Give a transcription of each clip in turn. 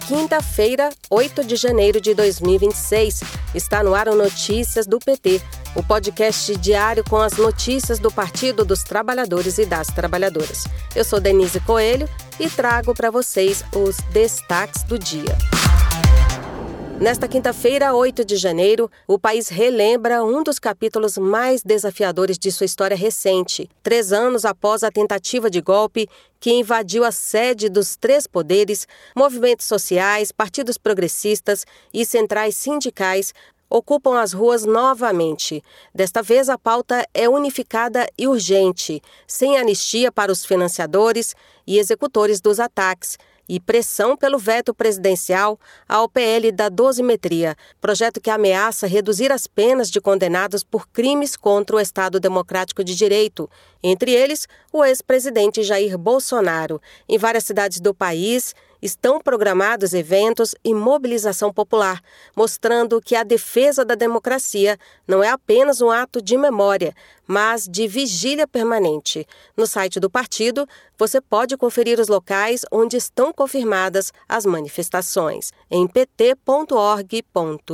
quinta-feira, 8 de janeiro de 2026. Está no ar o Notícias do PT, o podcast diário com as notícias do Partido dos Trabalhadores e das Trabalhadoras. Eu sou Denise Coelho e trago para vocês os destaques do dia. Nesta quinta-feira, 8 de janeiro, o país relembra um dos capítulos mais desafiadores de sua história recente, 3 anos após a tentativa de golpe que invadiu a sede dos 3 poderes, movimentos sociais, partidos progressistas e centrais sindicais ocupam as ruas novamente. Desta vez, a pauta é unificada e urgente, sem anistia para os financiadores e executores dos ataques, e pressão pelo veto presidencial ao PL da dosimetria, projeto que ameaça reduzir as penas de condenados por crimes contra o Estado Democrático de Direito, entre eles o ex-presidente Jair Bolsonaro. Em várias cidades do país estão programados eventos e mobilização popular, mostrando que a defesa da democracia não é apenas um ato de memória, mas de vigília permanente. No site do partido, você pode conferir os locais onde estão confirmadas as manifestações, em pt.org.br.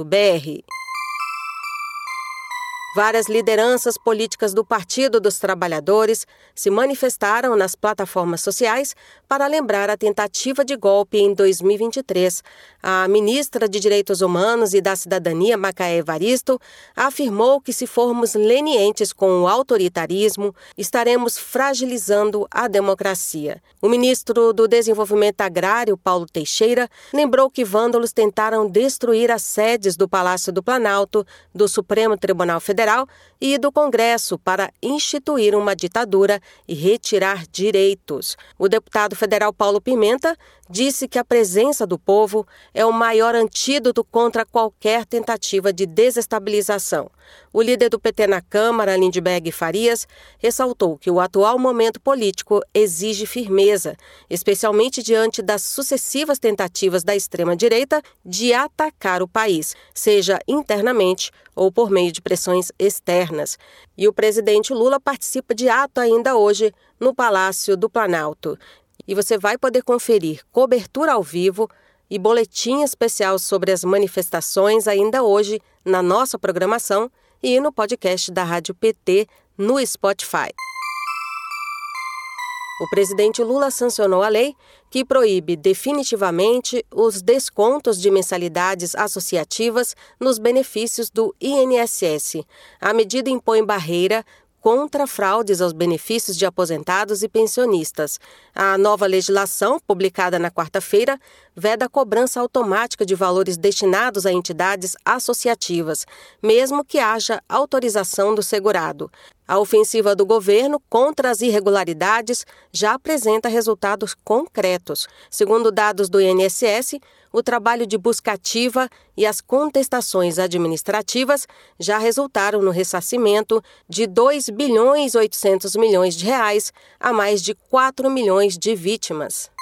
Várias lideranças políticas do Partido dos Trabalhadores se manifestaram nas plataformas sociais para lembrar a tentativa de golpe em 2023. A ministra de Direitos Humanos e da Cidadania, Macaé Evaristo, afirmou que se formos lenientes com o autoritarismo, estaremos fragilizando a democracia. O ministro do Desenvolvimento Agrário, Paulo Teixeira, lembrou que vândalos tentaram destruir as sedes do Palácio do Planalto, do Supremo Tribunal Federal e do Congresso para instituir uma ditadura e retirar direitos. O deputado federal Paulo Pimenta disse que a presença do povo é o maior antídoto contra qualquer tentativa de desestabilização. O líder do PT na Câmara, Lindbergh Farias, ressaltou que o atual momento político exige firmeza, especialmente diante das sucessivas tentativas da extrema-direita de atacar o país, seja internamente ou por meio de pressões externas. E o presidente Lula participa de ato ainda hoje no Palácio do Planalto. E você vai poder conferir cobertura ao vivo e boletim especial sobre as manifestações ainda hoje na nossa programação e no podcast da Rádio PT no Spotify. O presidente Lula sancionou a lei que proíbe definitivamente os descontos de mensalidades associativas nos benefícios do INSS. A medida impõe barreira contra fraudes aos benefícios de aposentados e pensionistas. A nova legislação, publicada na quarta-feira, veda a cobrança automática de valores destinados a entidades associativas, mesmo que haja autorização do segurado. A ofensiva do governo contra as irregularidades já apresenta resultados concretos. Segundo dados do INSS, o trabalho de busca ativa e as contestações administrativas já resultaram no ressarcimento de 2,8 bilhões de reais a mais de 4 milhões de vítimas.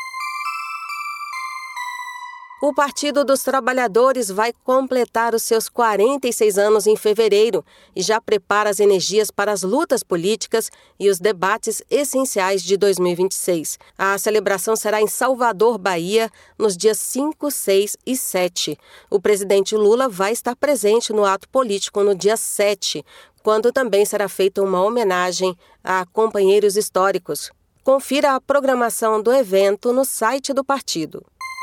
O Partido dos Trabalhadores vai completar os seus 46 anos em fevereiro e já prepara as energias para as lutas políticas e os debates essenciais de 2026. A celebração será em Salvador, Bahia, nos dias 5, 6 e 7. O presidente Lula vai estar presente no ato político no dia 7, quando também será feita uma homenagem a companheiros históricos. Confira a programação do evento no site do partido.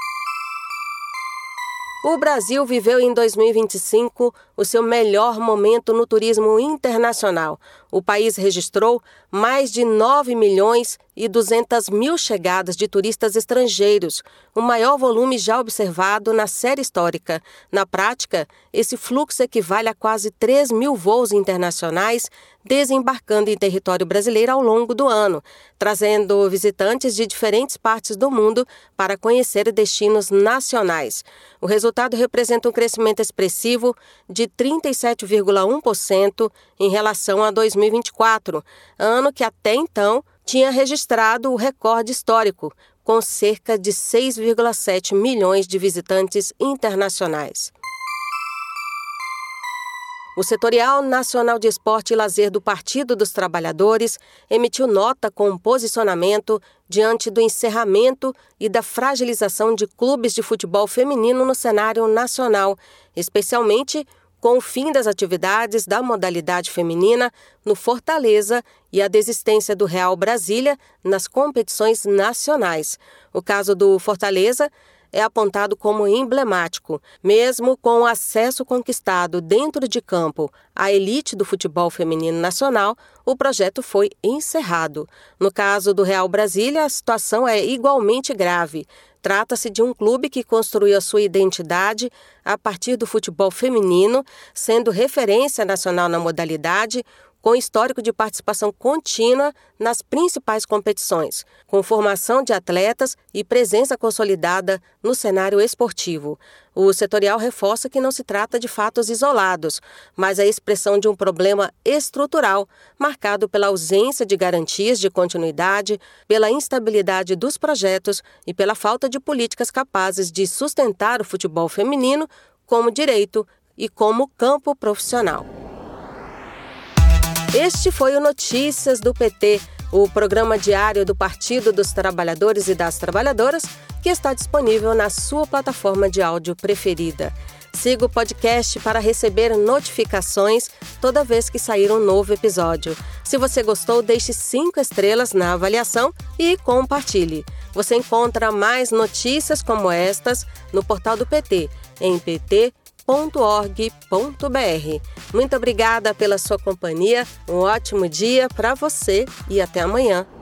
O Brasil viveu em 2025 o seu melhor momento no turismo internacional. O país registrou mais de 9 milhões e 200 mil chegadas de turistas estrangeiros, o maior volume já observado na série histórica. Na prática, esse fluxo equivale a quase 3 mil voos internacionais desembarcando em território brasileiro ao longo do ano, trazendo visitantes de diferentes partes do mundo para conhecer destinos nacionais. O resultado representa um crescimento expressivo de 37,1% em relação a 2024, ano que até então tinha registrado o recorde histórico, com cerca de 6,7 milhões de visitantes internacionais. O Setorial Nacional de Esporte e Lazer do Partido dos Trabalhadores emitiu nota com posicionamento diante do encerramento e da fragilização de clubes de futebol feminino no cenário nacional, especialmente com o fim das atividades da modalidade feminina no Fortaleza e a desistência do Real Brasília nas competições nacionais. O caso do Fortaleza é apontado como emblemático. Mesmo com o acesso conquistado dentro de campo à elite do futebol feminino nacional, o projeto foi encerrado. No caso do Real Brasília, a situação é igualmente grave. Trata-se de um clube que construiu a sua identidade a partir do futebol feminino, sendo referência nacional na modalidade, com histórico de participação contínua nas principais competições, com formação de atletas e presença consolidada no cenário esportivo. O setorial reforça que não se trata de fatos isolados, mas a expressão de um problema estrutural, marcado pela ausência de garantias de continuidade, pela instabilidade dos projetos e pela falta de políticas capazes de sustentar o futebol feminino como direito e como campo profissional. Este foi o Notícias do PT, o programa diário do Partido dos Trabalhadores e das Trabalhadoras, que está disponível na sua plataforma de áudio preferida. Siga o podcast para receber notificações toda vez que sair um novo episódio. Se você gostou, deixe 5 estrelas na avaliação e compartilhe. Você encontra mais notícias como estas no portal do PT, em pt.org.br. Muito obrigada pela sua companhia, um ótimo dia para você e até amanhã.